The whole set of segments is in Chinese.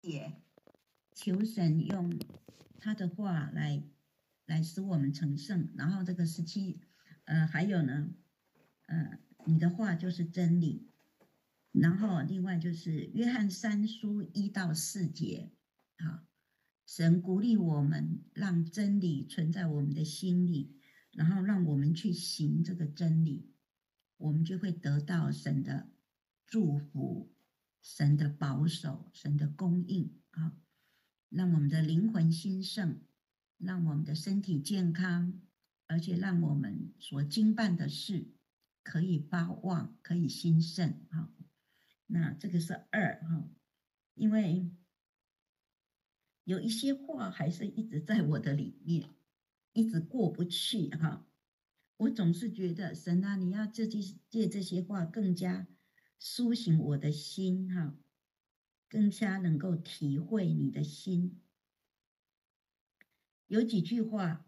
也求神用他的话来使我们成圣。然后这个17，还有呢，你的话就是真理。然后另外就是约翰3书1到4节，好，神鼓励我们，让真理存在我们的心里，然后让我们去行这个真理，我们就会得到神的祝福、神的保守、神的供应啊，让我们的灵魂兴盛，让我们的身体健康，而且让我们所经办的事可以发旺，可以兴盛啊。那这个是2哈，因为有一些话还是一直在我的里面，一直过不去哈。我总是觉得神啊，你要借这些话更加苏醒我的心哈，更加能够体会你的心。有几句话，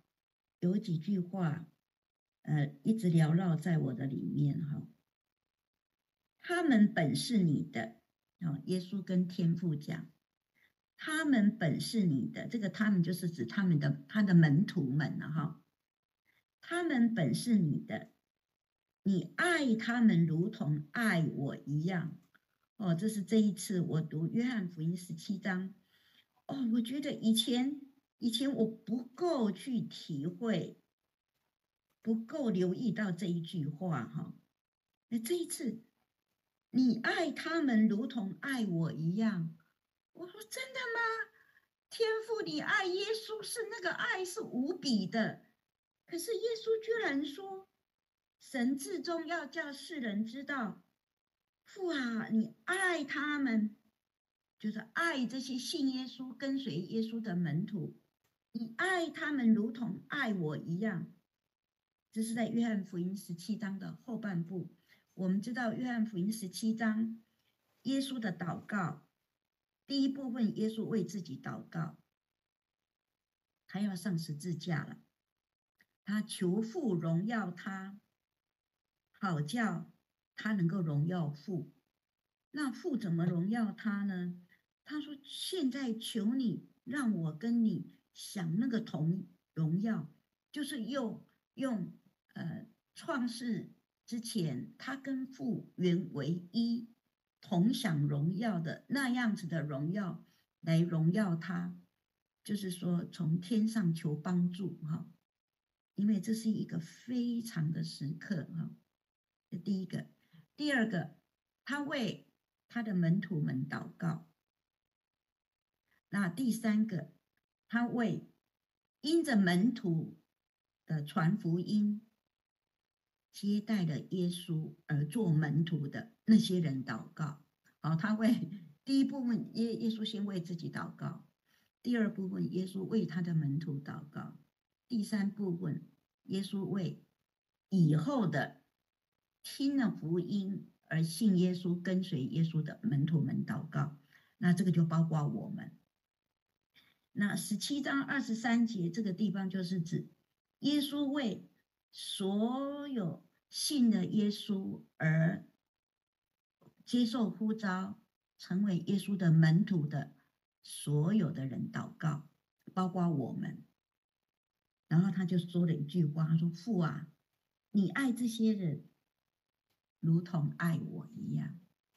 一直缭绕在我的里面哈。他们本是你的，耶稣跟天父讲，他们本是你的，这个他们就是指他的门徒们了哈。他们本是你的，你爱他们如同爱我一样。这是这一次我读约翰福音17章。我觉得以前我不够去体会，不够留意到这一句话哈。那这一次，你爱他们如同爱我一样。我说真的吗？天父，你爱耶稣是那个爱是无比的，可是耶稣居然说，神至终要叫世人知道，父啊，你爱他们，就是爱这些信耶稣、跟随耶稣的门徒，你爱他们如同爱我一样。这是在约翰福音17章的后半部。我们知道约翰福音17章，耶稣的祷告，第一部分，耶稣为自己祷告，他要上十字架了，他求父荣耀他，好叫他能够荣耀父。那父怎么荣耀他呢？他说：现在求你让我跟你享那个同荣耀，就是用创世之前他跟父原为一，同享荣耀的那样子的荣耀来荣耀他，就是说从天上求帮助哈，因为这是一个非常的时刻哈。这第一个。第二个，他为他的门徒们祷告。那第三个，他为因着门徒的传福音，接待了耶稣而做门徒的那些人祷告。他为第一部分耶稣先为自己祷告，第二部分耶稣为他的门徒祷告，第三部分耶稣为以后的听了福音而信耶稣、跟随耶稣的门徒们祷告。那这个就包括我们。那17章23节这个地方就是指耶稣为所有信了耶稣而接受呼召成为耶稣的门徒的所有的人祷告，包括我们。然后他就说了一句话，他说：父啊，你爱这些人如同爱我一样。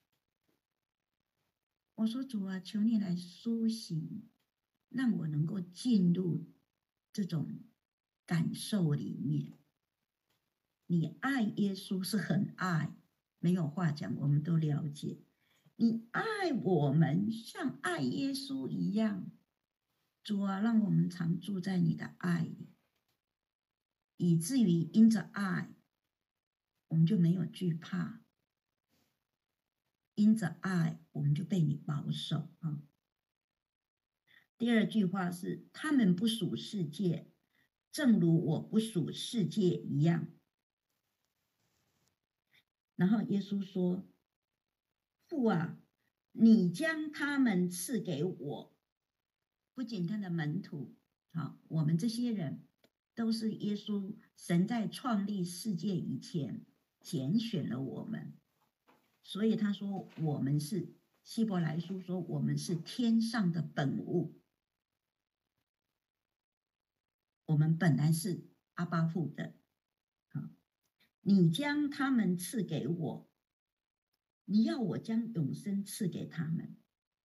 我说主啊，求你来苏醒，让我能够进入这种感受里面。你爱耶稣是很爱，没有话讲，我们都了解。你爱我们像爱耶稣一样，主啊，让我们常住在你的爱里，以至于因着爱，我们就没有惧怕，因着爱，我们就被你保守啊。第二句话是：他们不属世界，正如我不属世界一样。然后耶稣说：父啊，你将他们赐给我。不仅他的门徒，我们这些人都是耶稣神在创立世界以前拣选了我们，所以他说我们是希伯来书说我们是天上的本物，我们本来是阿爸父的。你将他们赐给我，你要我将永生赐给他们。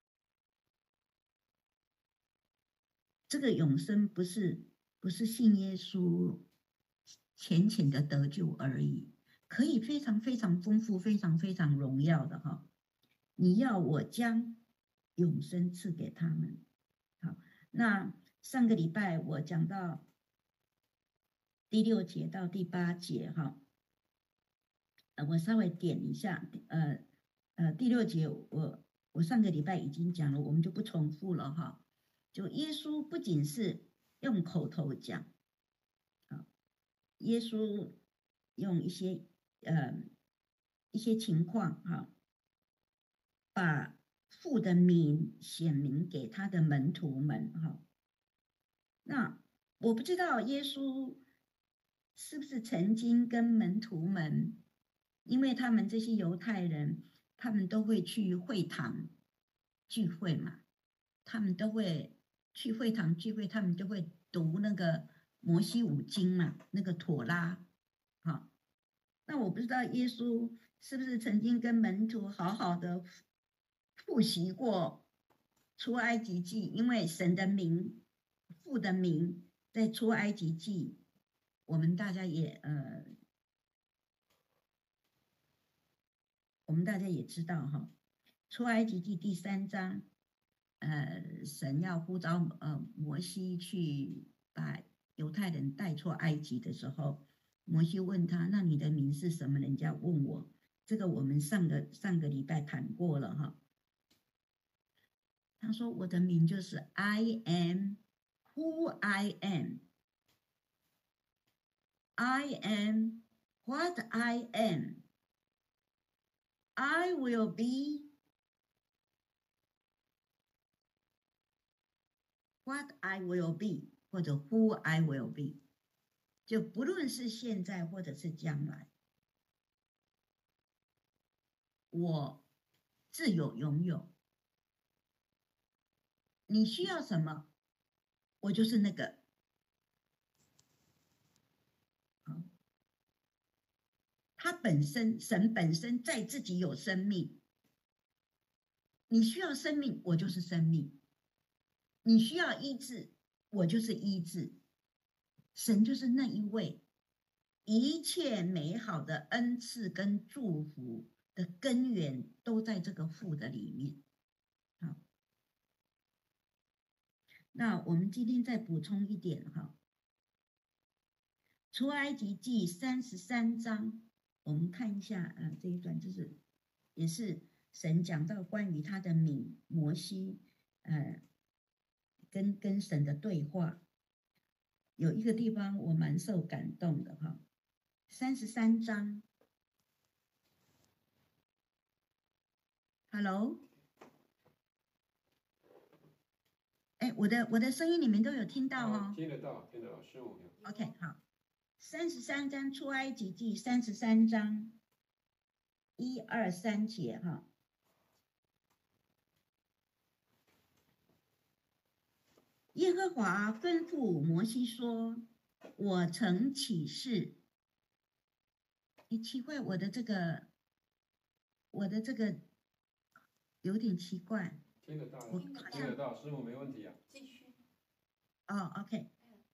这个永生不是信耶稣浅浅的得救而已，可以非常非常丰富、非常非常荣耀的哈。你要我将永生赐给他们。好，那上个礼拜我讲到第6节到第8节哈，我稍微点一下，第6节我上个礼拜已经讲了，我们就不重复了哈。就耶稣不仅是用口头讲，耶稣用一些情况哈，把父的名显明给他的门徒们哈。那我不知道耶稣是不是曾经跟门徒们，因为他们这些犹太人，他们都会去会堂聚会嘛，他们都会去会堂聚会，他们就会读那个摩西五经嘛，那个妥拉。好，那我不知道耶稣是不是曾经跟门徒好好的复习过出埃及记，因为神的名、父的名在出埃及记，我们大家也知道哈，出埃及记第3章，神要呼召摩西去把犹太人带出埃及的时候，摩西问他：“那你的名是什么？”人家问我，这个我们上个礼拜谈过了哈。他说：“我的名就是 I am who I am. I am what I am. I will be what I will be， 或者 who I will be， 就不论是现在或者是将来，我自有拥有。你需要什么，我就是那个。他本身，神本身在自己有生命。你需要生命，我就是生命；你需要医治，我就是医治。神就是那一位，一切美好的恩赐跟祝福的根源都在这个父的里面。好，那我们今天再补充一点哈，出埃及记33章，我们看一下这一段，就是也是神讲到关于他的名，摩西跟神的对话，有一个地方我蛮受感动的哈，33章 ，Hello， 我的声音你们都有听到哦？ 听得到，15秒。 OK， 好，33章出埃及记33章1、2、3节哈。耶和华吩咐摩西说：“我曾起誓。”奇怪，我的这个有点奇怪。 听得到，师母没问题啊。 继续。 OK。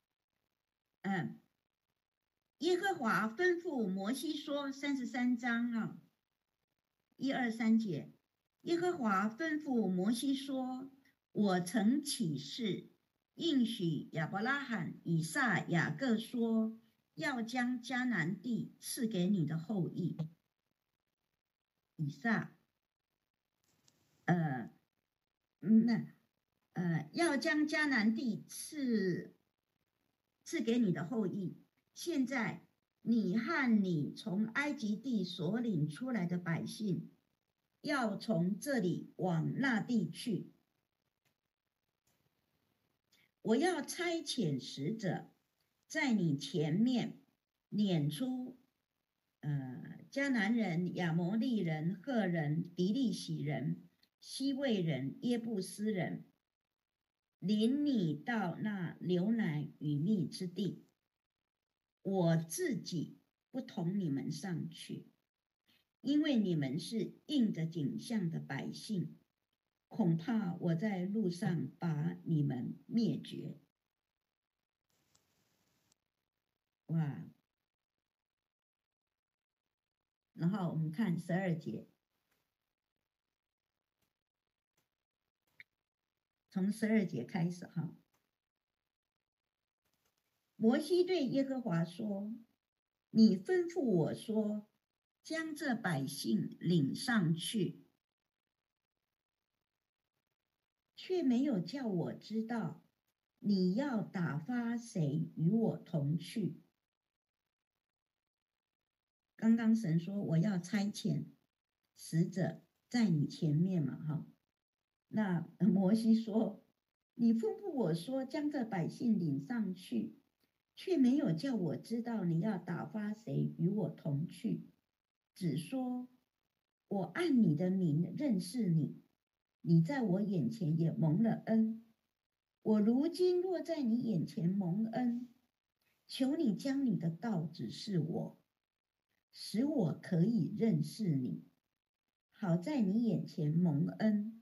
耶和华吩咐摩西说，33章啊，1、2、3节，耶和华吩咐摩西说：“我曾起誓。”应许亚伯拉罕、以撒、雅各说，要将迦南地赐给你的后裔。以撒，要将迦南地赐给你的后裔。现在你和你从埃及地所领出来的百姓，要从这里往那地去。我要差遣使者，在你前面撵出迦南人、亚摩利人、赫人、比利洗人、 西魏人、耶布斯人，领你到那流奶与蜜之地，我自己不同你们上去，因为你们是应着景象的百姓，恐怕我在路上把你们灭绝。哇！然后我们看12节，从12节开始哈。摩西对耶和华说：“你吩咐我说，将这百姓领上去，却没有叫我知道你要打发谁与我同去。”刚刚神说我要差遣使者在你前面嘛，哈。那摩西说：“你吩咐我说，将这百姓领上去，却没有叫我知道你要打发谁与我同去，只说我按你的名认识你，你在我眼前也蒙了恩。我如今若在你眼前蒙恩，求你将你的道指示我，使我可以认识你，好在你眼前蒙恩。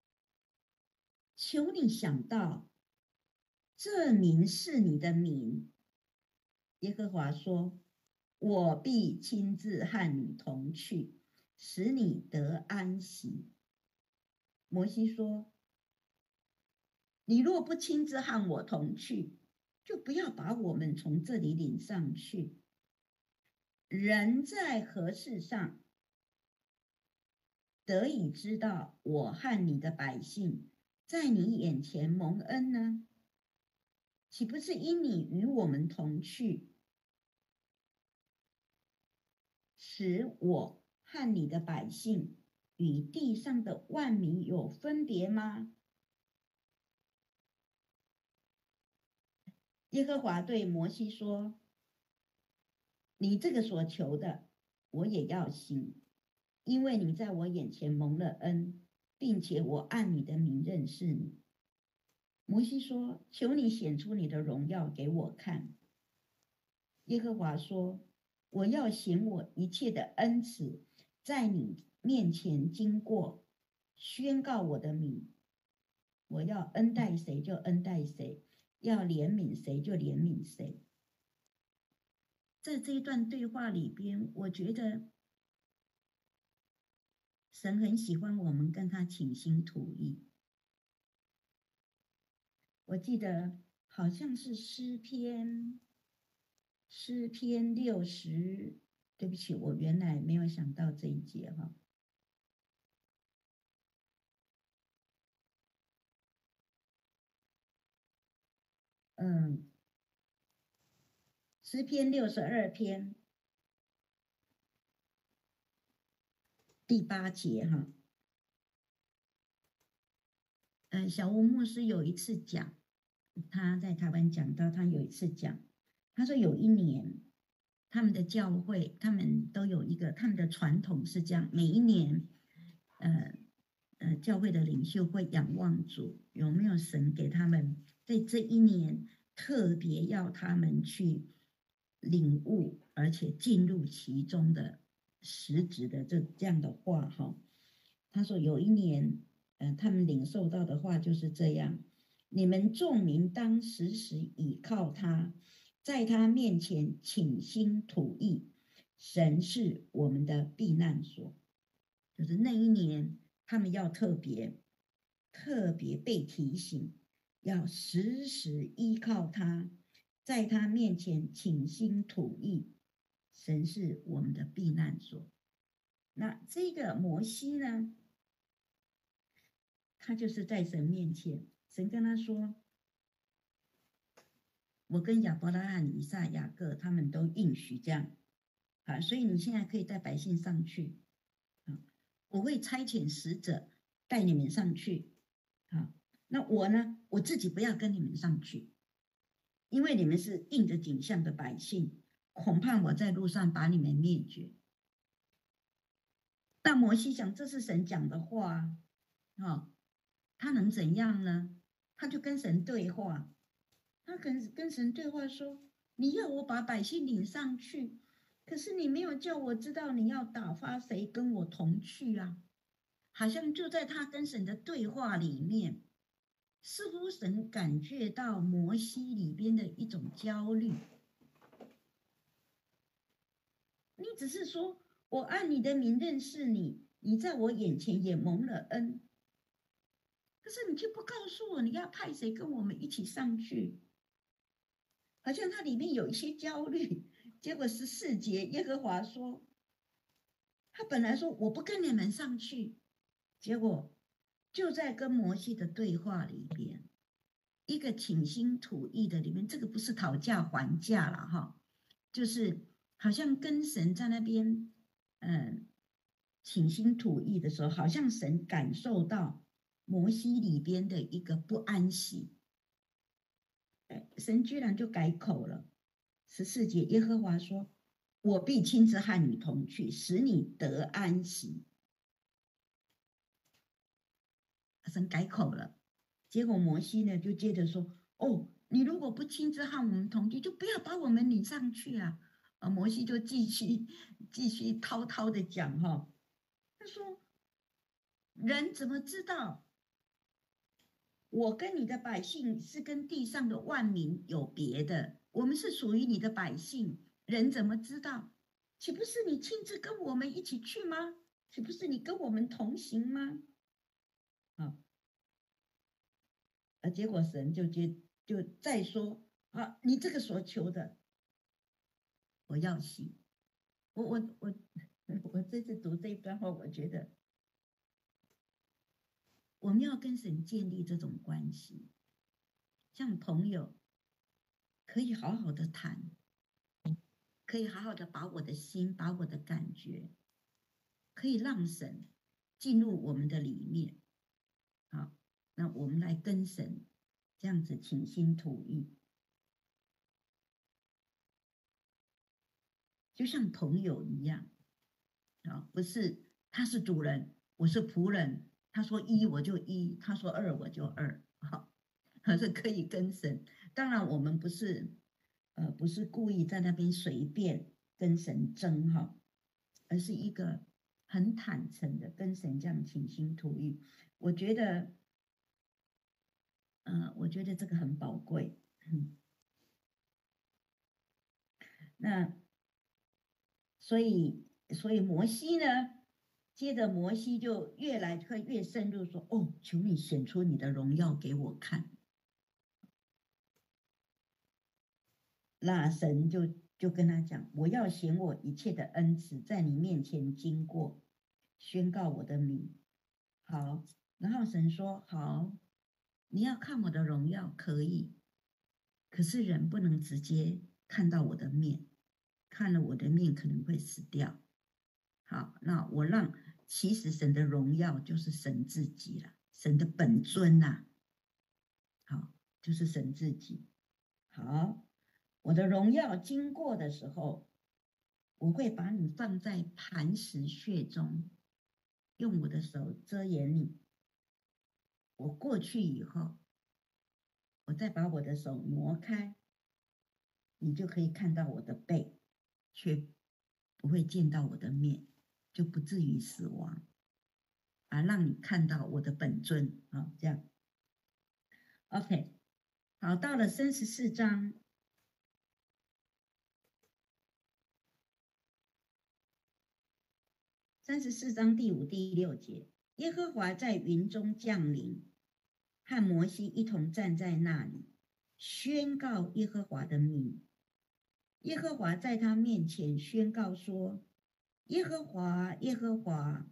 求你想到这名是你的名。”耶和华说：“我必亲自和你同去，使你得安息。”摩西说：“你若不亲自和我同去，就不要把我们从这里领上去。人在何事上得以知道我和你的百姓在你眼前蒙恩呢？岂不是因你与我们同去，使我和你的百姓与地上的万民有分别吗？”耶和华对摩西说：“你这个所求的，我也要行，因为你在我眼前蒙了恩，并且我按你的名认识你。”摩西说：“求你显出你的荣耀给我看。”耶和华说：“我要显我一切的恩慈在你面前经过，宣告我的名。我要恩待谁就恩待谁，要怜悯谁就怜悯谁。”在这一段对话里边，我觉得神很喜欢我们跟他倾心吐意。我记得好像是诗篇60，对不起，我原来没有想到这一节哈。诗篇62篇第8节哈。小吴牧师有一次讲，他在台湾讲到，他有一次讲，他说有一年他们的教会，他们都有一个他们的传统是这样，每一年教会的领袖会仰望主，有没有神给他们在这一年特别要他们去领悟，而且进入其中的实质的这样的话哈。他说有一年他们领受到的话就是这样：你们众民当时时倚靠他，在他面前倾心吐意，神是我们的避难所。就是那一年他们要特别被提醒，要时时依靠他，在他面前倾心吐意，神是我们的避难所。那这个摩西呢，他就是在神面前，神跟他说：“我跟亚伯拉罕、以撒、雅各他们都应许这样，啊，所以你现在可以带百姓上去，啊，我会差遣使者带你们上去，啊，那我呢，我自己不要跟你们上去，因为你们是应着景象的百姓，恐怕我在路上把你们灭绝。”那摩西想，这是神讲的话， 他能怎样呢？他就跟神对话，他跟神对话说：你要我把百姓领上去，可是你没有叫我知道你要打发谁跟我同去啊。好像就在他跟神的对话里面，似乎神感觉到摩西里边的一种焦虑。你只是说我按你的名认识你，你在我眼前也蒙了恩，可是你却不告诉我你要派谁跟我们一起上去，好像它里面有一些焦虑。结果14节，耶和华说，他本来说我不跟你们上去，结果就在跟摩西的对话里边，一个倾心吐意的里面，这个不是讨价还价了哈，就是好像跟神在那边倾心吐意的时候，好像神感受到摩西里边的一个不安息，神居然就改口了。14节，耶和华说，我必亲自和你同去，使你得安息。神改口了，结果摩西呢就接着说，你如果不亲自和我们同去，就不要把我们领上去啊。摩西就继续滔滔的讲哈，他说，人怎么知道我跟你的百姓是跟地上的万民有别的？我们是属于你的百姓，人怎么知道？岂不是你亲自跟我们一起去吗？岂不是你跟我们同行吗？结果神就再说，你这个所求的，我要行。我这次读这一段话，我觉得我们要跟神建立这种关系，像朋友，可以好好的谈，可以好好的把我的心，把我的感觉，可以让神进入我们的里面。好，那我们来跟神这样子倾心吐意，就像朋友一样。不是他是主人，我是仆人，他说1我就1，他说2我就2，可是可以跟神。当然我们不是故意在那边随便跟神争哈，而是一个很坦诚的跟神这样倾心吐意。我觉得这个很宝贵。那所以摩西呢，接着摩西就越来会越深入说，求你显出你的荣耀给我看。那神就跟他讲，我要显我一切的恩慈在你面前经过，宣告我的名。好，然后神说，好，你要看我的荣耀可以，可是人不能直接看到我的面，看了我的面可能会死掉。好，那我让，其实神的荣耀就是神自己了，神的本尊呐。好，就是神自己。好，我的荣耀经过的时候，我会把你放在磐石穴中，用我的手遮掩你。我过去以后，我再把我的手挪开，你就可以看到我的背，却不会见到我的面，就不至于死亡，让你看到我的本尊。好，这样 OK。 好，到了34章，34章第5、第6节，耶和华在云中降临，和摩西一同站在那里，宣告耶和华的名。耶和华在他面前宣告说，耶和华，耶和华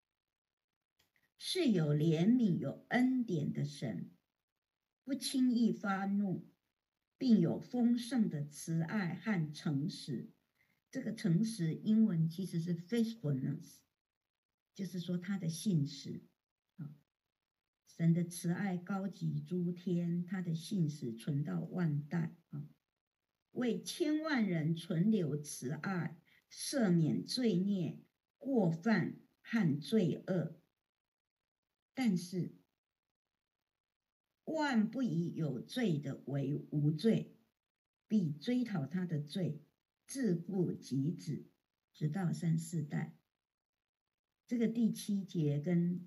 是有怜悯有恩典的神，不轻易发怒，并有丰盛的慈爱和诚实。这个诚实英文其实是 faithfulness， 就是说他的信实。神的慈爱高及诸天，他的信实存到万代，为千万人存留慈爱，赦免罪孽、过犯和罪恶。 但是万不以有罪的为无罪，必追讨他的罪，自父及子，直到3、4代。这个第7节跟，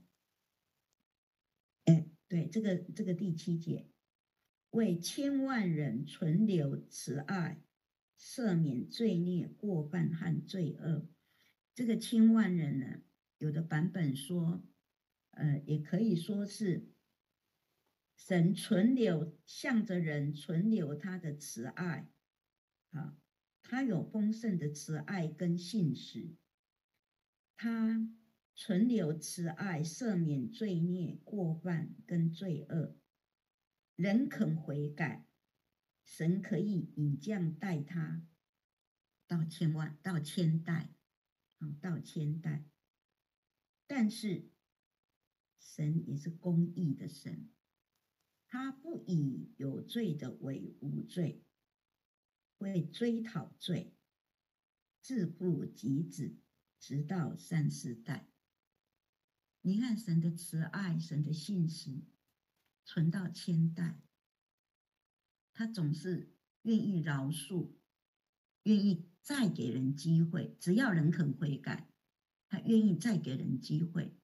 对，这个第7节，为千万人存留慈爱，赦免罪孽过犯和罪恶。这个千万人呢，有的版本说，也可以说是神向着人存留他的慈爱，他有丰盛的慈爱跟信实，他存留慈爱，赦免罪孽过犯跟罪恶。人肯悔改，神可以以这样待他到千代，到千代。但是神也是公义的神，他不以有罪的为无罪，会追讨罪，自父及子，直到3、4代。你看神的慈爱，神的信实存到千代，他总是愿意饶恕，愿意再给人机会，只要人肯悔改，他愿意再给人机会。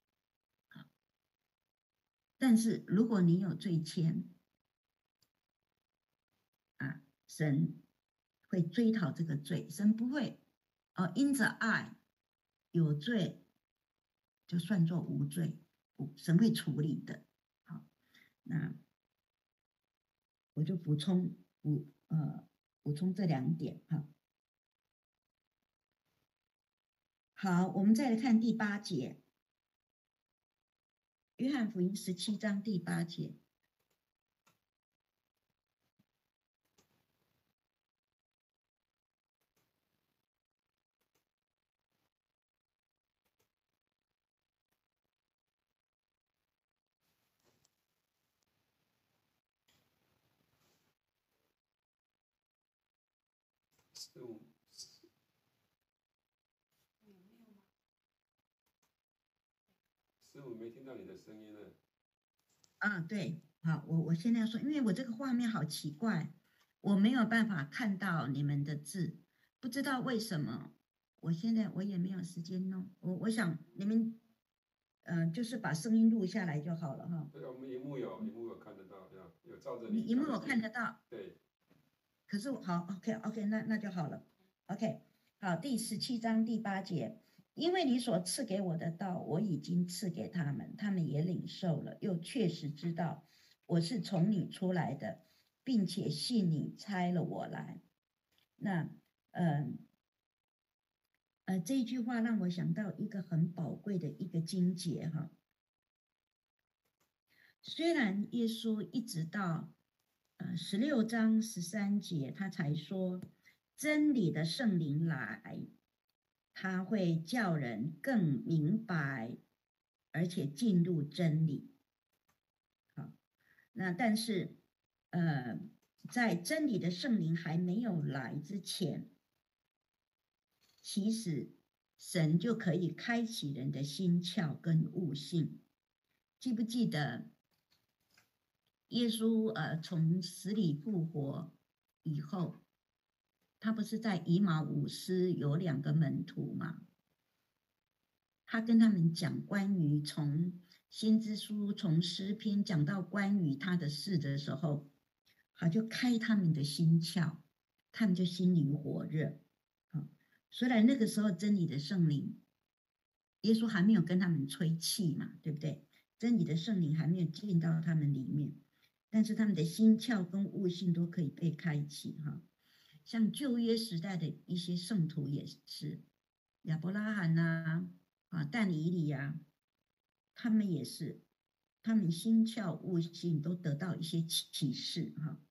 但是如果你有罪愆，神会追讨这个罪，神不会因着爱有罪就算作无罪，神会处理的。好，那我就补充这2点。好，我们再来看第8节，约翰福音17章第8节。 师母没听到你的声音呢。 对，好，我现在要说，因为我这个画面好奇怪，我没有办法看到你们的字，不知道为什么。我现在也没有时间弄，我想你们就是把声音录下来就好了哈。 对，我们荧幕有看得到，有照着你。 荧幕我看得到。 对。 可是好 ，OK， 那就好了。OK， 好，第17章第8节。因为你所赐给我的道，我已经赐给他们，他们也领受了，又确实知道我是从你出来的，并且信你差了我来。那这句话让我想到一个很宝贵的一个经节哈。虽然耶稣一直到16章13节，他才说真理的圣灵来，他会叫人更明白，而且进入真理。好，那但是在真理的圣灵还没有来之前，其实神就可以开启人的心窍跟悟性。记不记得耶稣从死里复活以后，他不是在以马忤斯有2个门徒吗？他跟他们讲关于从先知书、从诗篇讲到关于他的事的时候，他就开他们的心窍，他们就心里火热。虽然那个时候真理的圣灵，耶稣还没有跟他们吹气嘛，对不对？真理的圣灵还没有进到他们里面，但是他们的心窍跟悟性都可以被开启哈。像旧约时代的一些圣徒也是，亚伯拉罕但以理他们也是，他们心窍悟性都得到一些启示哈。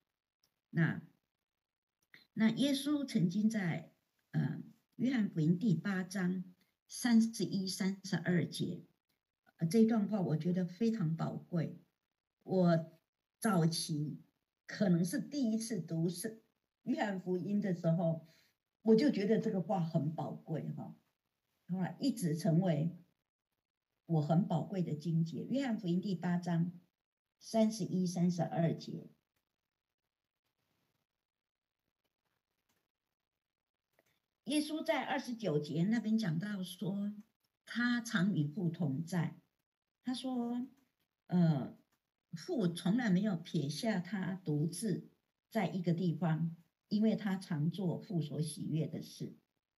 那耶稣曾经在约翰福音第8章31、32节，这段话我觉得非常宝贵。我早期可能是第一次读约翰福音的时候，我就觉得这个话很宝贵哈，后来一直成为我很宝贵的经节，约翰福音第8章31、32节。耶稣在29节那边讲到说，他常与父同在。他说，父从来没有撇下他独自在一个地方，因为他常做父所喜悦的事。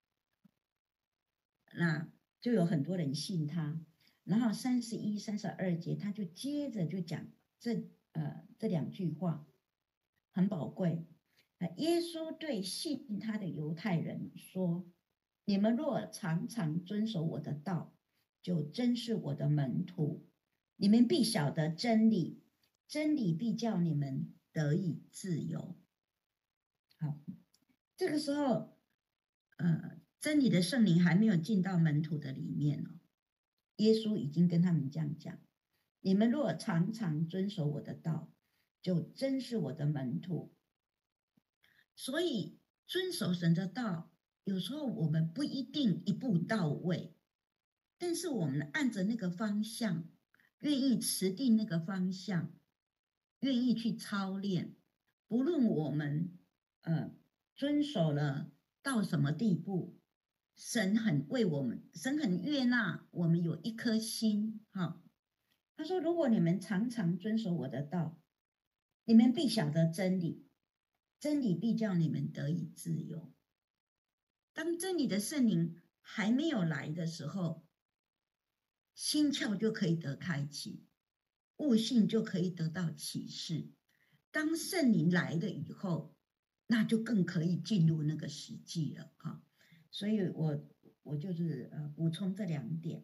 那就有很多人信他。然后31、32节，他就接着就讲这2句话，很宝贵。耶稣对信他的犹太人说：“你们若常常遵守我的道，就真是我的门徒。你们必晓得真理，真理必叫你们得以自由。”好，这个时候，真理的圣灵还没有进到门徒的里面哦。耶稣已经跟他们这样讲：“你们若常常遵守我的道，就真是我的门徒。”所以遵守神的道，有时候我们不一定一步到位，但是我们按着那个方向，愿意持定那个方向，愿意去操练，不论我们遵守了到什么地步，神很悦纳我们有一颗心。他说：“如果你们常常遵守我的道，你们必晓得真理，真理必叫你们得以自由。”当真理的圣灵还没有来的时候，心窍就可以得开启，悟性就可以得到启示。当圣灵来了以后，那就更可以进入那个实际了。所以我就是补充这2点。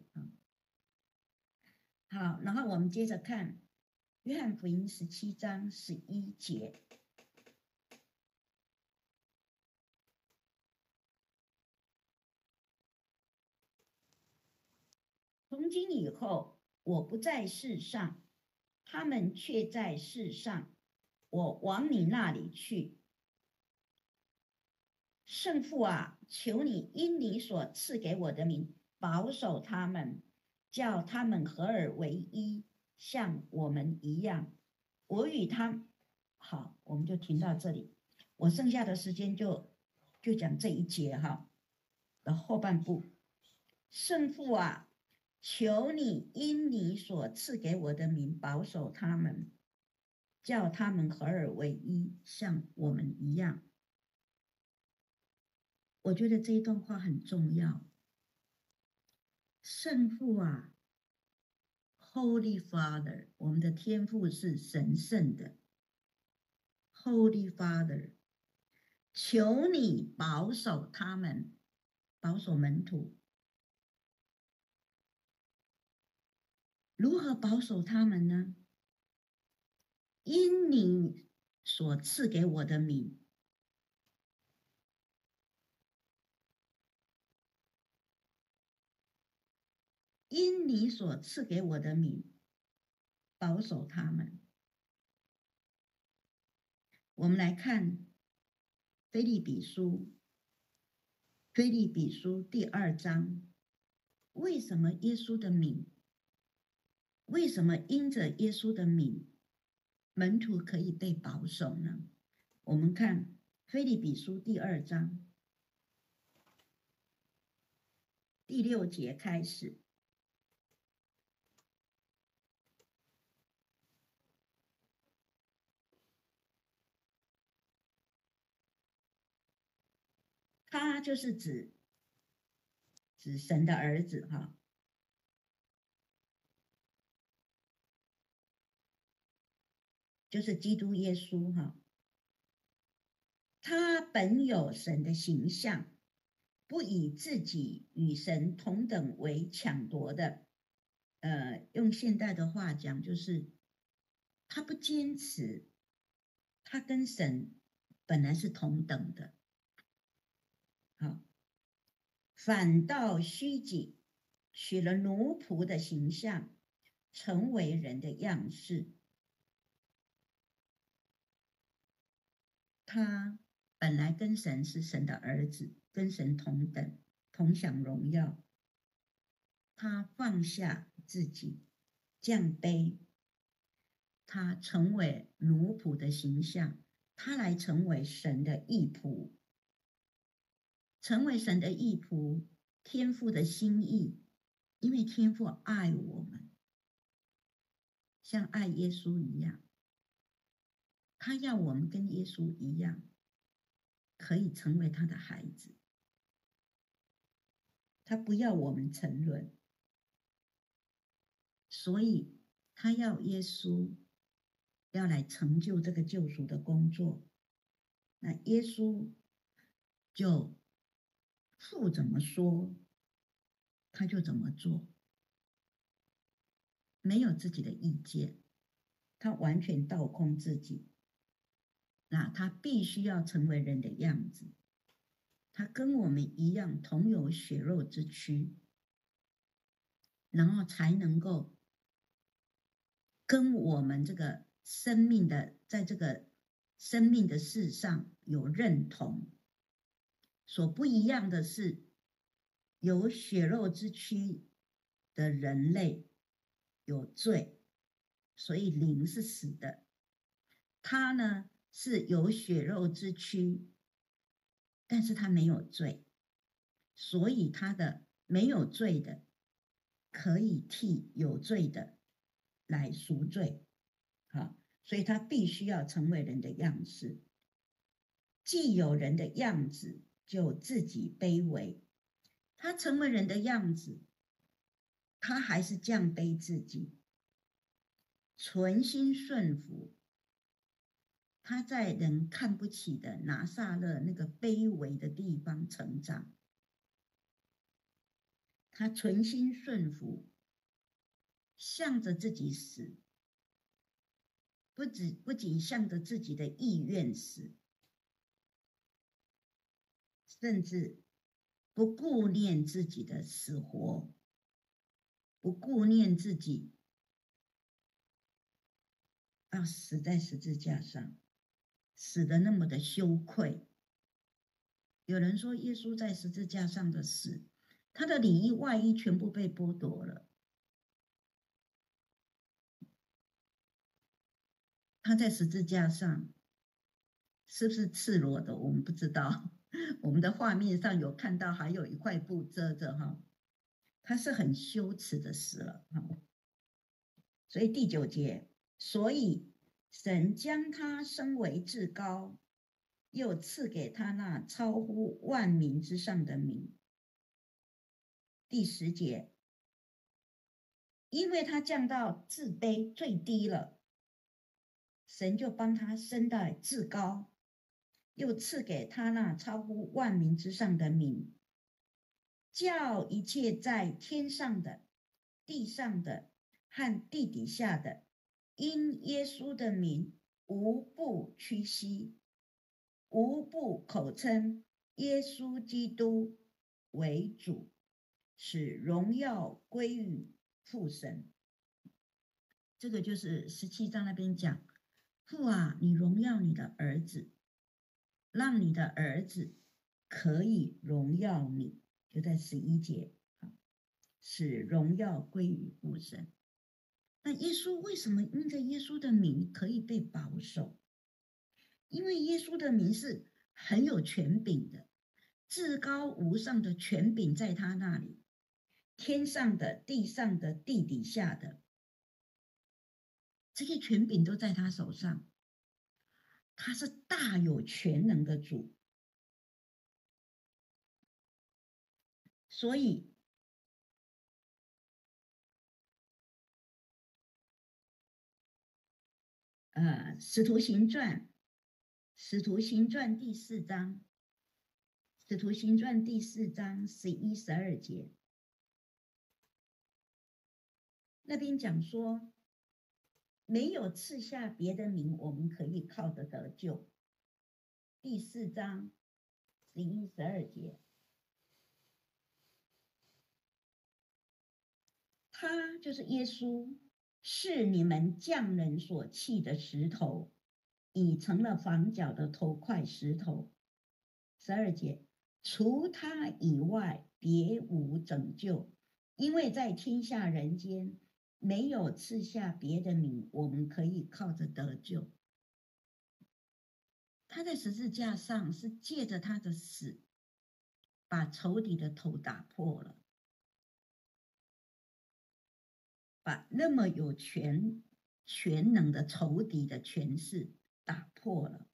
好，然后我们接着看约翰福音17章11节。从今以后，我不在世上，他们却在世上，我往你那里去。圣父啊，求你因你所赐给我的名，保守他们，叫他们合而为一，像我们一样。我与他，好，我们就停到这里。我剩下的时间就讲这一节的后半部。圣父啊，求你因你所赐给我的名，保守他们，叫他们合而为一，像我们一样。我觉得这一段话很重要。圣父啊， Holy Father， 我们的天父是神圣的。Holy Father， 求你保守他们，保守门徒。如何保守他们呢？因你所赐给我的名。因你所赐给我的名，保守他们。我们来看腓立比书第2章，为什么耶稣的名？为什么因着耶稣的名，门徒可以被保守呢？我们看腓立比书第2章第6节开始。他就是指神的儿子就是基督耶稣他本有神的形象，不以自己与神同等为抢夺的。用现代的话讲，就是他不坚持他跟神本来是同等的。反倒虚己，取了奴仆的形象，成为人的样式。他本来跟神是神的儿子，跟神同等，同享荣耀。他放下自己，降卑，他成为奴仆的形象，他来成为神的义仆，成为神的义仆，天父的心意，因为天父爱我们，像爱耶稣一样，他要我们跟耶稣一样，可以成为他的孩子，他不要我们沉沦，所以他要耶稣要来成就这个救赎的工作，那耶稣就父怎么说，他就怎么做，没有自己的意见，他完全倒空自己，那他必须要成为人的样子，他跟我们一样同有血肉之躯，然后才能够跟我们这个生命的，在这个生命的事上有认同。所不一样的是，有血肉之躯的人类有罪，所以灵是死的。他呢是有血肉之躯，但是他没有罪，所以他的没有罪的可以替有罪的来赎罪。好，所以他必须要成为人的样式，既有人的样子，就自己卑微。他成为人的样子，他还是降卑自己，存心顺服。他在人看不起的拿撒勒那个卑微的地方成长，他存心顺服，向着自己死，不仅向着自己的意愿死，甚至不顾念自己的死活，不顾念自己要死在十字架上，死得那么的羞愧。有人说耶稣在十字架上的死，他的里衣外衣全部被剥夺了，他在十字架上是不是赤裸的我们不知道，我们的画面上有看到还有一块布遮着哈，他是很羞耻的死了。所以第9节，所以神将他升为至高，又赐给他那超乎万民之上的名。第10节，因为他降到自卑最低了，神就帮他升到至高，又赐给他那超乎万民之上的名，叫一切在天上的、地上的和地底下的，因耶稣的名无不屈膝，无不口称耶稣基督为主，使荣耀归于父神。这个就是17章那边讲，父啊，你荣耀你的儿子，让你的儿子可以荣耀你，就在11节，使荣耀归于父神。那耶稣为什么因着耶稣的名可以被保守？因为耶稣的名是很有权柄的，至高无上的权柄在他那里，天上的、地上的、地底下的，这些权柄都在他手上。他是大有全能的主，所以使徒行传第4章，使徒行传第4章11、12节，那边讲说，没有赐下别的名，我们可以靠着得救。第4章11、12节，他就是耶稣，是你们匠人所弃的石头，已成了房角的头块石头。12节，除他以外别无拯救， 因为在天下人间没有赐下别的名，我们可以靠着得救。他在十字架上是借着他的死，把仇敌的头打破了，把那么有全能的仇敌的权势打破了，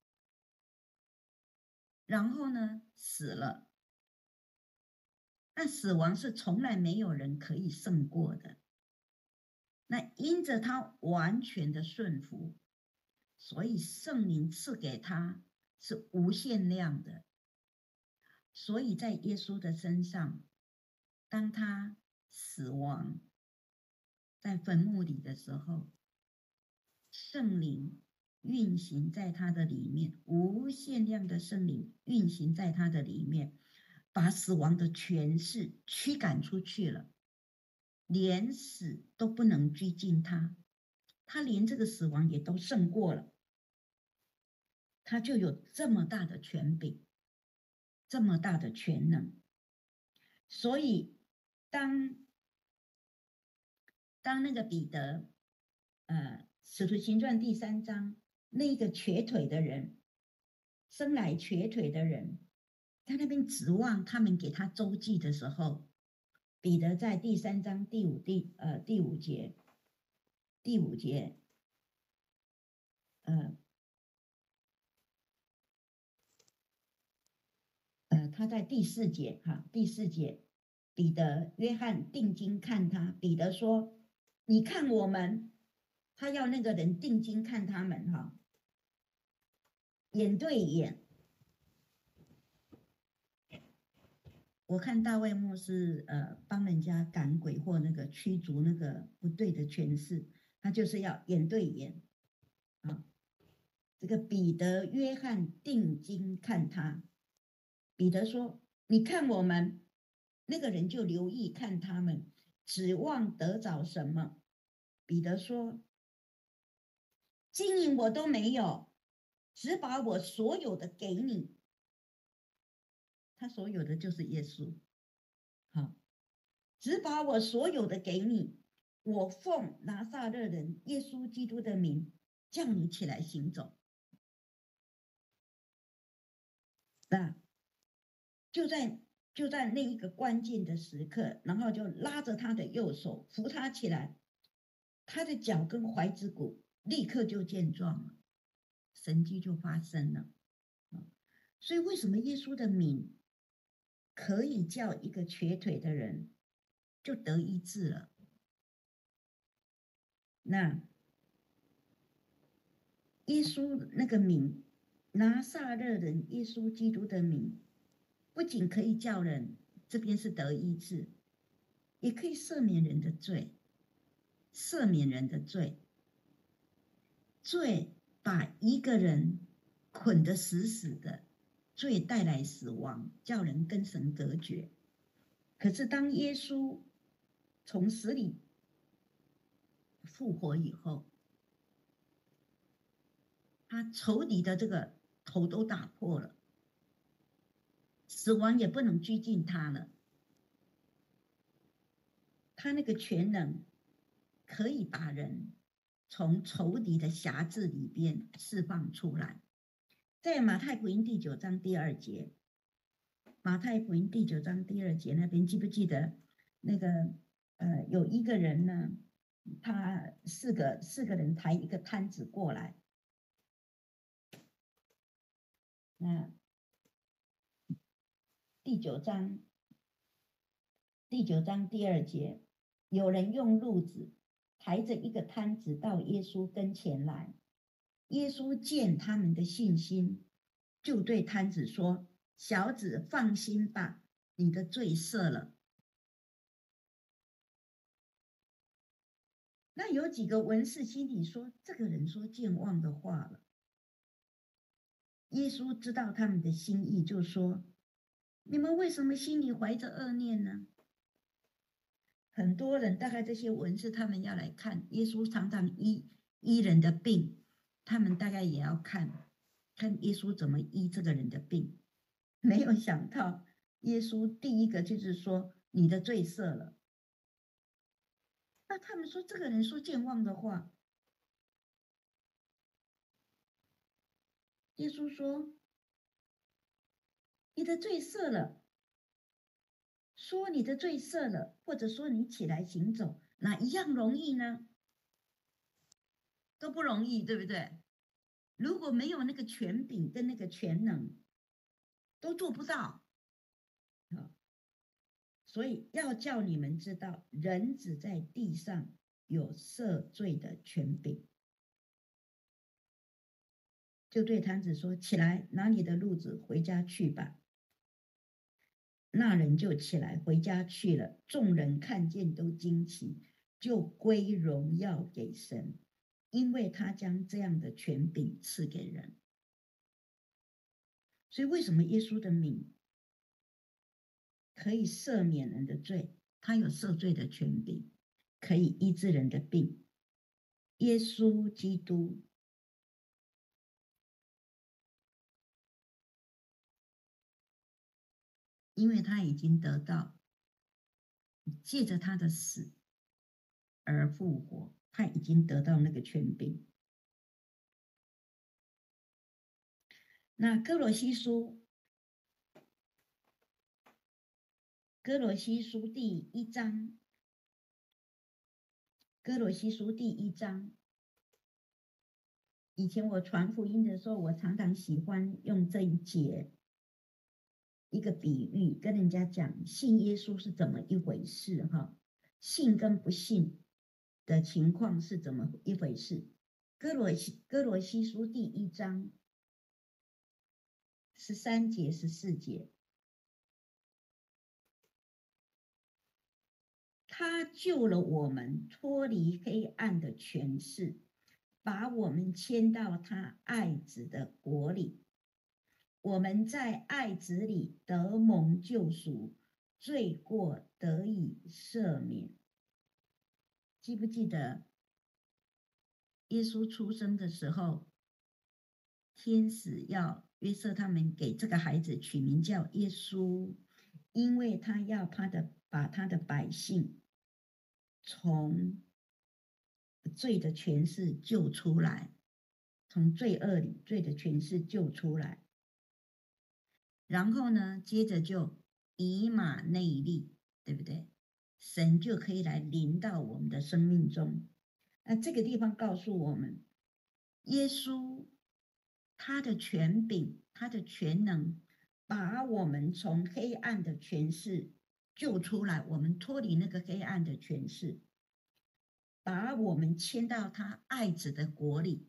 然后呢，死了。那死亡是从来没有人可以胜过的。那因着他完全的顺服，所以圣灵赐给他是无限量的。所以在耶稣的身上，当他死亡在坟墓里的时候，圣灵运行在他的里面，无限量的圣灵运行在他的里面，把死亡的权势驱赶出去了，连死都不能拘禁他，他连这个死亡也都胜过了，他就有这么大的权柄，这么大的权能。所以当那个彼得使徒行传第3章，那个瘸腿的人，生来瘸腿的人，在那边指望他们给他周济的时候，彼得在第3章第五节，他在第4节彼得、约翰定睛看他，彼得说：“你看我们。”他要那个人定睛看他们眼对眼。我看大卫牧师帮人家赶鬼或那个驱逐那个不对的权势，他就是要眼对眼这个彼得、约翰定睛看他，彼得说：“你看我们。”那个人就留意看他们，指望得着什么？彼得说：“金银我都没有，只把我所有的给你。”他所有的就是耶稣。只把我所有的给你，我奉拿撒勒人耶稣基督的名，叫你起来行走。就在那一个关键的时刻，然后就拉着他的右手扶他起来，他的脚跟踝子骨立刻就健壮了，神迹就发生了。所以为什么耶稣的名可以叫一个瘸腿的人就得医治了？那耶稣那个名，拿撒勒人耶稣基督的名，不仅可以叫人这边是得医治，也可以赦免人的罪，罪把一个人捆得死死的，罪带来死亡，叫人跟神隔绝。可是当耶稣从死里复活以后，他仇敌的这个头都打破了，死亡也不能拘禁他了。他那个全能可以把人从仇敌的辖制里边释放出来。在马太福音第9章第2节，马太福音第9章第2节那边，记不记得那个有一个人呢，他四个人抬一个摊子过来，那第9章第2节，有人用褥子抬着一个摊子到耶稣跟前来，耶稣见他们的信心，就对摊子说：“小子，放心吧，你的罪赦了。”那有几个文士心里说：“这个人说健忘的话了。”耶稣知道他们的心意，就说：“你们为什么心里怀着恶念呢？”很多人，大概这些文士，他们要来看耶稣常常医人的病，他们大概也要看耶稣怎么医这个人的病。没有想到耶稣第一个就是说：“你的罪赦了。” 那他们说这个人说健忘的话，耶稣说你的罪赦了，说你的罪赦了，或者说你起来行走，哪一样容易呢？都不容易，对不对？如果没有那个权柄跟那个全能，都做不到。所以要叫你们知道，人子在地上有赦罪的权柄。就对摊子说：“起来，拿你的褥子回家去吧。”那人就起来回家去了。众人看见都惊奇，就归荣耀给神，因为他将这样的权柄赐给人。所以为什么耶稣的名可以赦免人的罪？他有赦罪的权柄，可以医治人的病。耶稣基督因为他已经得到借着他的死而复活，他已经得到那个权柄。那哥罗西书第一章，哥罗西书第一章，以前我传福音的时候，我常常喜欢用这一节一个比喻跟人家讲信耶稣是怎么一回事哈，信跟不信的情况是怎么一回事。哥罗西书第一章13节14节，他救了我们脱离黑暗的权势，把我们迁到他爱子的国里。我们在爱子里得蒙救赎，罪过得以赦免。记不记得耶稣出生的时候，天使要约瑟他们给这个孩子取名叫耶稣，因为他要把他的百姓从罪的权势救出来，从罪恶里罪的权势救出来。然后呢，接着就以马内利，对不对？神就可以来临到我们的生命中。那这个地方告诉我们，耶稣他的权柄，他的全能，把我们从黑暗的权势救出来，我们脱离那个黑暗的权势，把我们迁到他爱子的国里。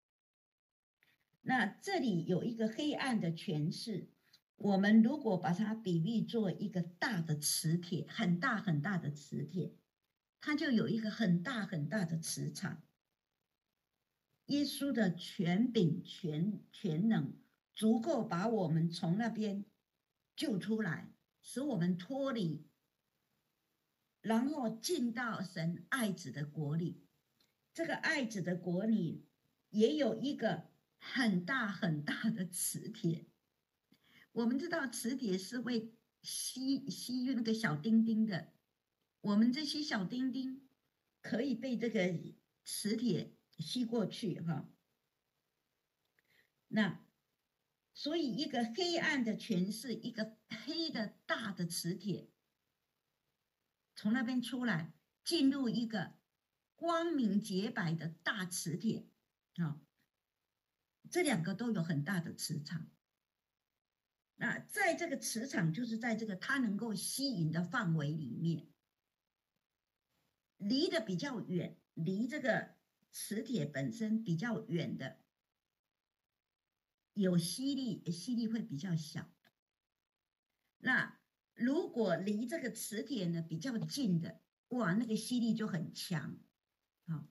那这里有一个黑暗的权势，我们如果把它比喻做一个大的磁铁，很大很大的磁铁，它就有一个很大很大的磁场。耶稣的权柄全能足够把我们从那边救出来，使我们脱离，然后进到神爱子的国里。这个爱子的国里也有一个很大很大的磁铁。我们知道磁铁是会吸那个小丁丁的，我们这些小丁丁可以被这个磁铁吸过去哈。那所以一个黑暗的权势，一个黑的大的磁铁从那边出来，进入一个光明洁白的大磁铁，这两个都有很大的磁场。那在这个磁场，就是在这个它能够吸引的范围里面，离得比较远，离这个磁铁本身比较远的，有吸力会比较小。那如果离这个磁铁呢比较近的，哇，那个吸力就很强。好，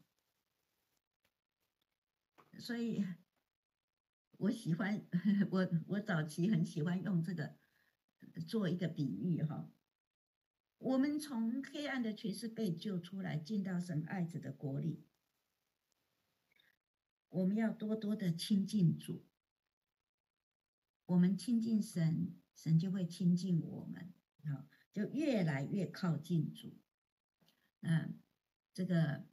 所以我喜欢我早期很喜欢用这个做一个比喻哈。我们从黑暗的权势被救出来，进到神爱子的国里。我们要多多的亲近主，我们亲近神，神就会亲近我们，就越来越靠近主。 这个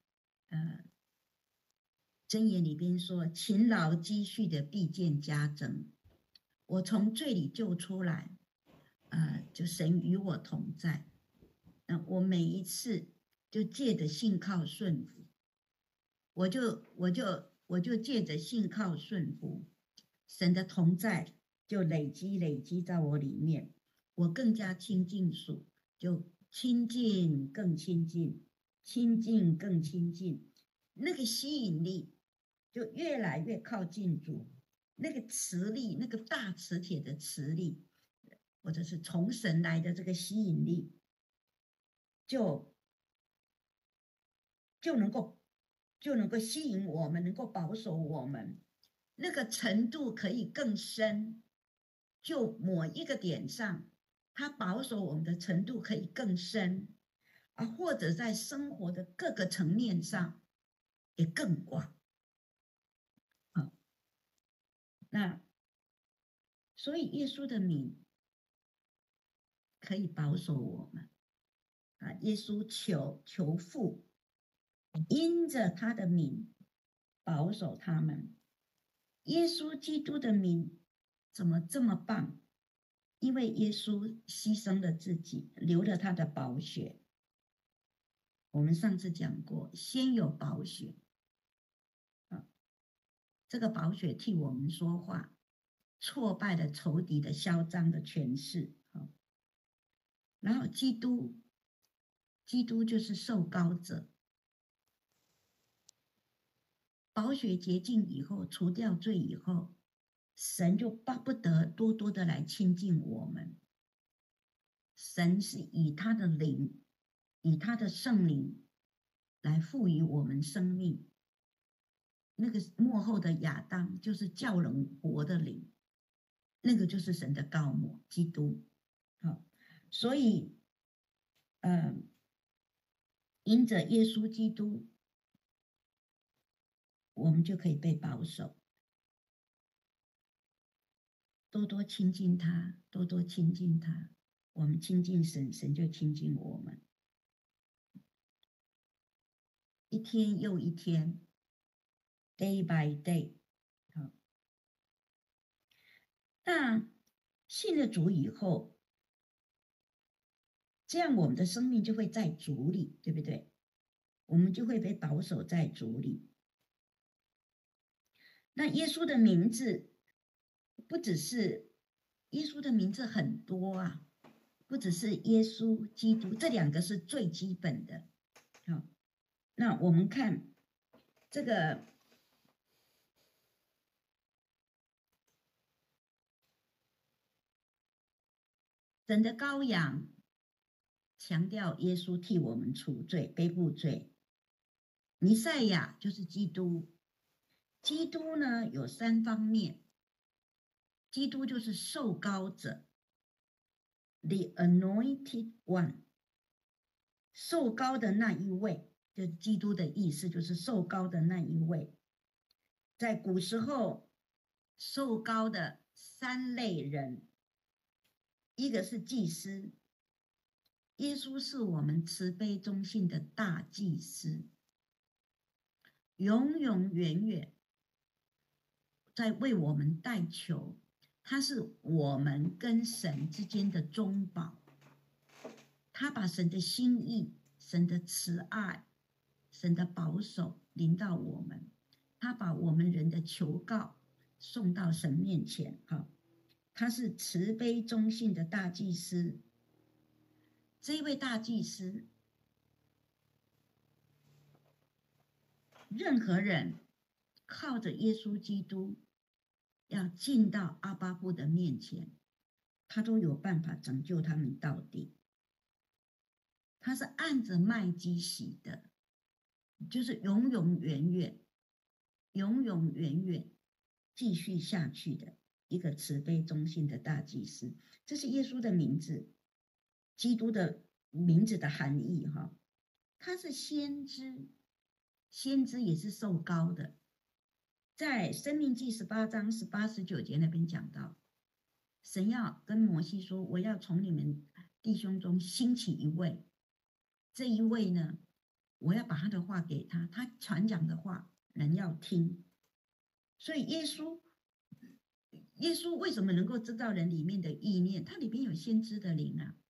箴言里边说，勤劳积蓄的必见加增。我从罪里救出来，就神与我同在。那我每一次就借着信靠顺服，我就借着信靠顺服，神的同在就累积在我里面，我更加亲近主，就亲近更亲近，亲近更亲近，那个吸引力就越来越靠近主，那个磁力，那个大磁铁的磁力，或者是从神来的这个吸引力，就能够吸引我们，能够保守我们，那个程度可以更深。就某一个点上，它保守我们的程度可以更深，或者在生活的各个层面上也更广。那所以耶稣的名可以保守我们耶稣求父因着他的名保守他们。耶稣基督的名怎么这么棒？因为耶稣牺牲了自己，流了他的宝血。我们上次讲过，先有宝血这个宝血替我们说话，挫败了仇敌的嚣张的权势。然后基督就是受膏者，宝血洁净以后，除掉罪以后，神就巴不得多多的来亲近我们。神是以他的灵，以他的圣灵来赋予我们生命。那个末后的亚当就是叫人活的灵，那个就是神的膏抹基督。好，所以因着耶稣基督，我们就可以被保守。多多亲近他，多多亲近他，我们亲近神，神就亲近我们。一天又一天 ，day by day。好，那信了主以后，这样我们的生命就会在主里，对不对？我们就会被保守在主里。那耶稣的名字不只是耶稣的名字很多啊，不只是耶稣基督，这两个是最基本的。好，那我们看这个神的羔羊，强调耶稣替我们除罪、背负罪。弥赛亚就是基督，基督呢有三方面，基督就是受膏者 ，the anointed one， 受膏的那一位，就基督的意思就是受膏的那一位。在古时候，受膏的三类人，一个是祭司，耶稣是我们慈悲忠信的大祭司，永永远远在为我们代求，他是我们跟神之间的中保，他把神的心意、神的慈爱、神的保守临到我们，他把我们人的求告送到神面前。他是慈悲忠信的大祭司。这一位大祭司，任何人靠着耶稣基督要进到阿爸父的面前，他都有办法拯救他们到底。他是按着麦基洗的，就是永永远远继续下去的一个慈悲忠信的大祭司。这是耶稣的名字，基督的名字的含义。他是先知，先知也是受膏的。在申命记18章18、19节那边讲到，神要跟摩西说，我要从你们弟兄中兴起一位，这一位呢我要把他的话给他，他传讲的话人要听。所以耶稣为什么能够知道人里面的意念？他里面有先知的灵啊。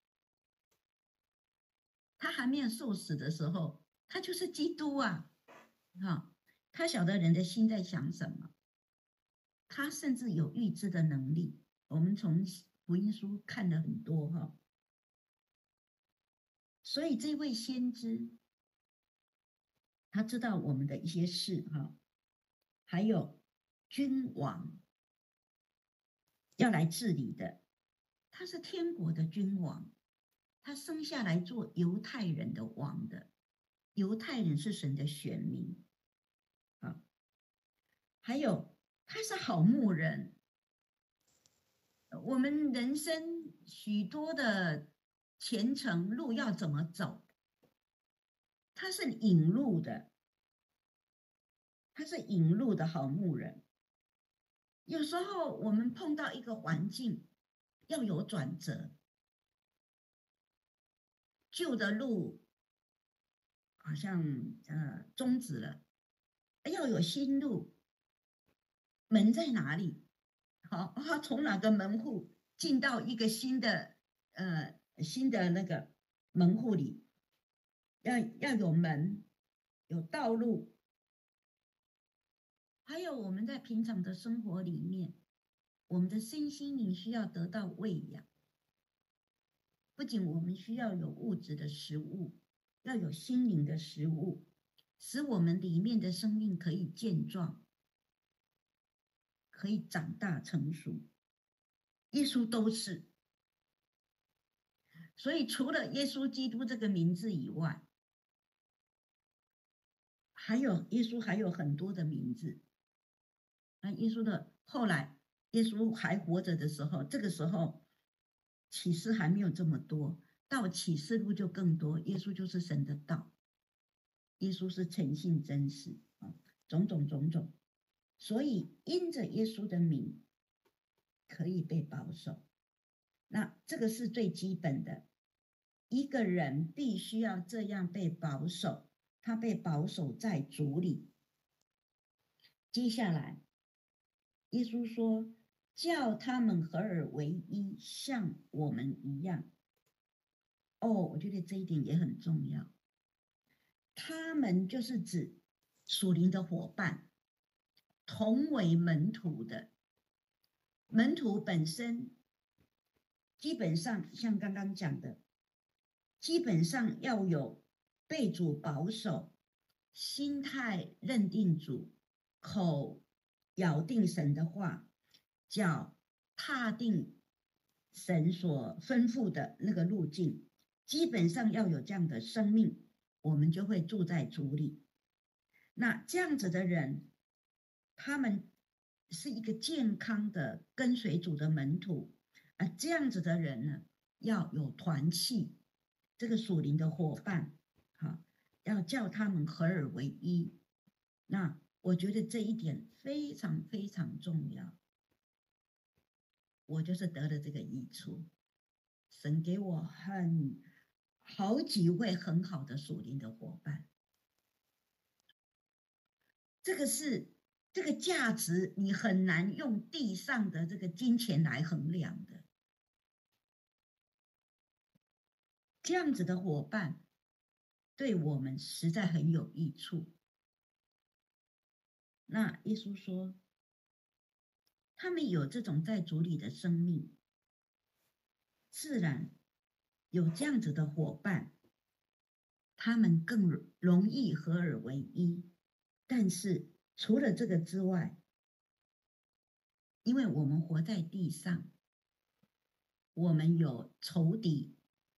他还没有受死的时候，他就是基督啊！他晓得人的心在想什么，他甚至有预知的能力。我们从福音书看了很多哈，所以这位先知他知道我们的一些事哈，还有君王要来治理的，他是天国的君王，他生下来做犹太人的王的，犹太人是神的选民啊。还有他是好牧人，我们人生许多的前程路要怎么走，他是引路的，他是引路的好牧人。有时候我们碰到一个环境要有转折，旧的路好像终止了，要有新路，门在哪里？好，从哪个门户进到一个新的那个门户里，要有门，有道路。还有我们在平常的生活里面，我们的身心灵需要得到喂养。不仅我们需要有物质的食物，要有心灵的食物，使我们里面的生命可以健壮，可以长大成熟。耶稣都是。所以除了耶稣基督这个名字以外，耶稣还有很多的名字。耶稣的后来，耶稣还活着的时候，这个时候启示还没有这么多，到启示录就更多。耶稣就是神的道，耶稣是诚信真实种种。所以因着耶稣的名可以被保守。那这个是最基本的，一个人必须要这样被保守，他被保守在主里。接下来耶稣说，叫他们合而为一，像我们一样。我觉得这一点也很重要。他们就是指属灵的伙伴，同为门徒的。门徒本身基本上像刚刚讲的，基本上要有被主保守，心态认定主，口咬定神的话，脚踏定神所吩咐的那个路径，基本上要有这样的生命，我们就会住在主里。那这样子的人，他们是一个健康的跟随主的门徒。这样子的人呢，要有团契，这个属灵的伙伴，要叫他们合而为一。那我觉得这一点非常非常重要。我就是得了这个益处，神给我好几位很好的属灵的伙伴。这个价值，你很难用地上的这个金钱来衡量的。这样子的伙伴对我们实在很有益处。那耶稣说，他们有这种在主里的生命，自然有这样子的伙伴，他们更容易合而为一。但是除了这个之外，因为我们活在地上，我们有仇敌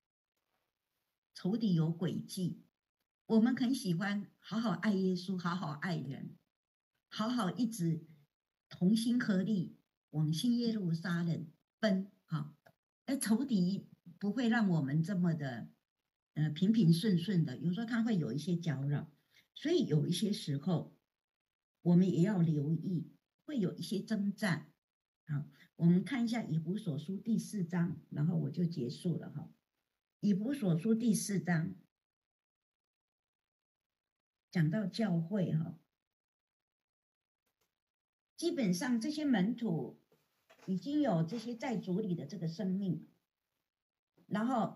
有诡计，我们很喜欢好好爱耶稣，好好爱人，好好一直同心合力往新耶路撒冷奔。仇敌不会让我们这么的平平顺顺的，有时候他会有一些搅扰，所以有一些时候我们也要留意，会有一些征战。我们看一下以弗所书第4章，然后我就结束了。以弗所书第4章讲到教会哈，基本上这些门徒已经有这些在主里的这个生命，然后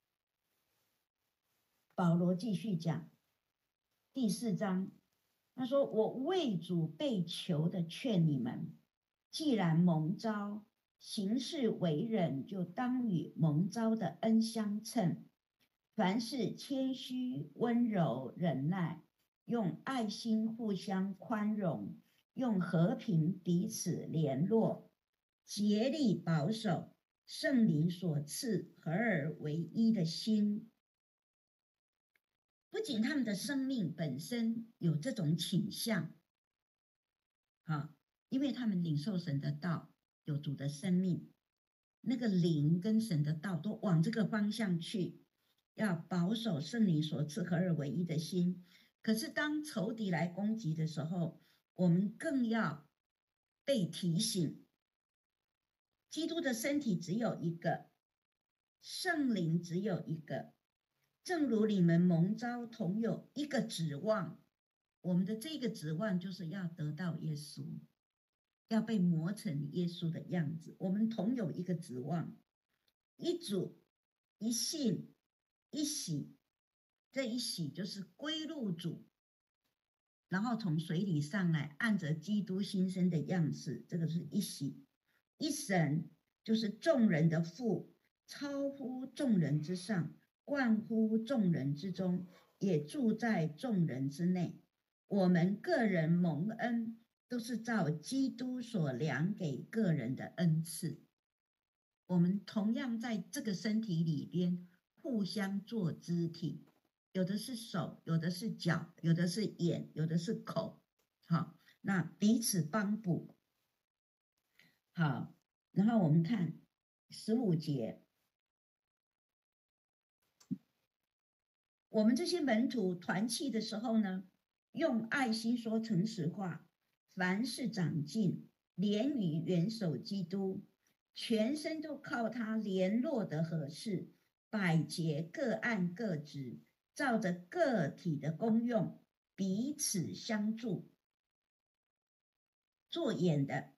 保罗继续讲第4章，他说：“我为主被囚的劝你们，既然蒙召，行事为人就当与蒙召的恩相称。凡事谦虚、温柔、忍耐，用爱心互相宽容，用和平彼此联络，竭力保守圣灵所赐合而为一的心。”不仅他们的生命本身有这种倾向，因为他们领受神的道，有主的生命，那个灵跟神的道都往这个方向去，要保守圣灵所赐合而为一的心。可是当仇敌来攻击的时候，我们更要被提醒，基督的身体只有一个，圣灵只有一个，正如你们蒙召同有一个指望，我们的这个指望就是要得到耶稣，要被磨成耶稣的样子。我们同有一个指望，一主、一信、一洗，这一洗就是归入主，然后从水里上来，按着基督新生的样式，这个是一洗。一神就是众人的父，超乎众人之上，贯乎众人之中，也住在众人之内。我们个人蒙恩，都是照基督所量给个人的恩赐。我们同样在这个身体里边互相做肢体，有的是手，有的是脚，有的是眼，有的是口，好，那彼此帮补。好，然后我们看15节，我们这些门徒团契的时候呢，用爱心说诚实话，凡事长进，连于元首基督，全身都靠他联络的合适，百节各按各职，照着个体的功用彼此相助。做眼的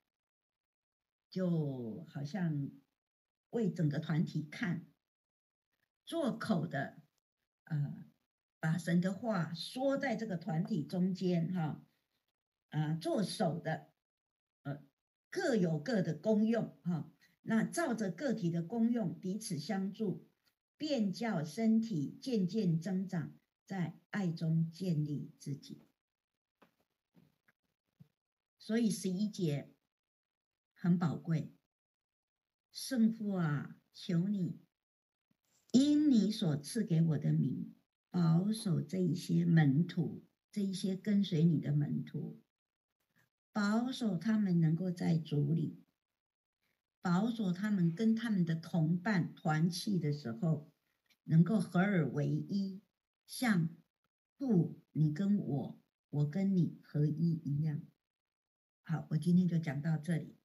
就好像为整个团体看，做口的把神的话说在这个团体中间做手的各有各的功用那照着个体的功用彼此相助，便叫身体渐渐增长，在爱中建立自己。所以11节很宝贵，圣父啊，求你因你所赐给我的名，保守这一些门徒，这一些跟随你的门徒，保守他们能够在主里，保守他们跟他们的同伴团契的时候，能够合而为一，像父你跟我，我跟你合一一样。好，我今天就讲到这里。